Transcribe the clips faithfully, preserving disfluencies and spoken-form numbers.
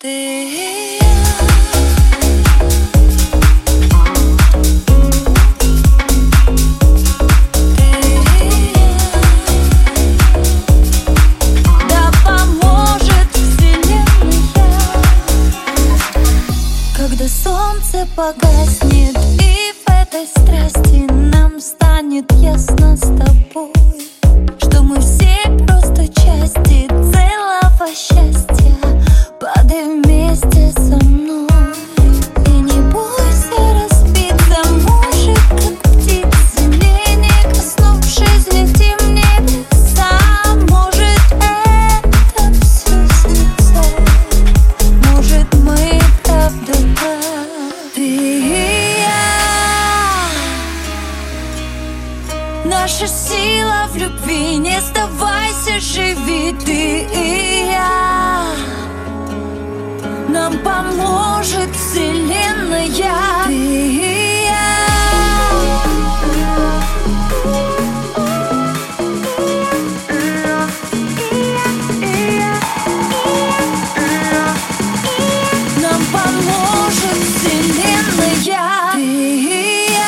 Ты и я. Когда солнце погаснет, и в этой страсти нам станет ясно с тобой, что мы все просто части целого счастья. Падай вместе со мной и не бойся разбиться, может, как птица, не коснувшись, летим небеса. Может, это все снится, может, мы правда так. Ты и я, наша сила в любви, не сдавайся, живи. Ты и я, нам поможет вселенная. Ты и я, нам поможет вселенная. Ты и я.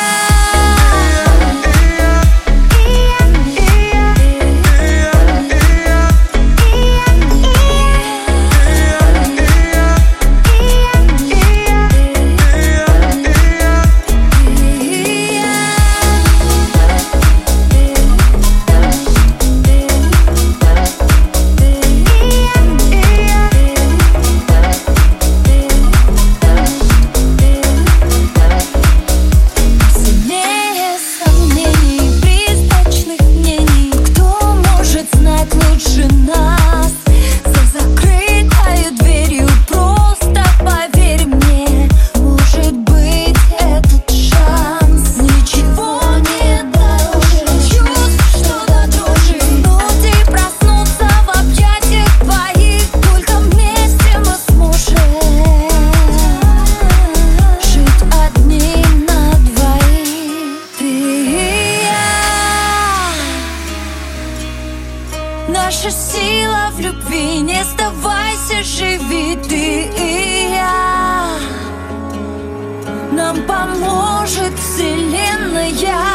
Наша сила в любви, не сдавайся, живи. Ты и я, нам поможет вселенная.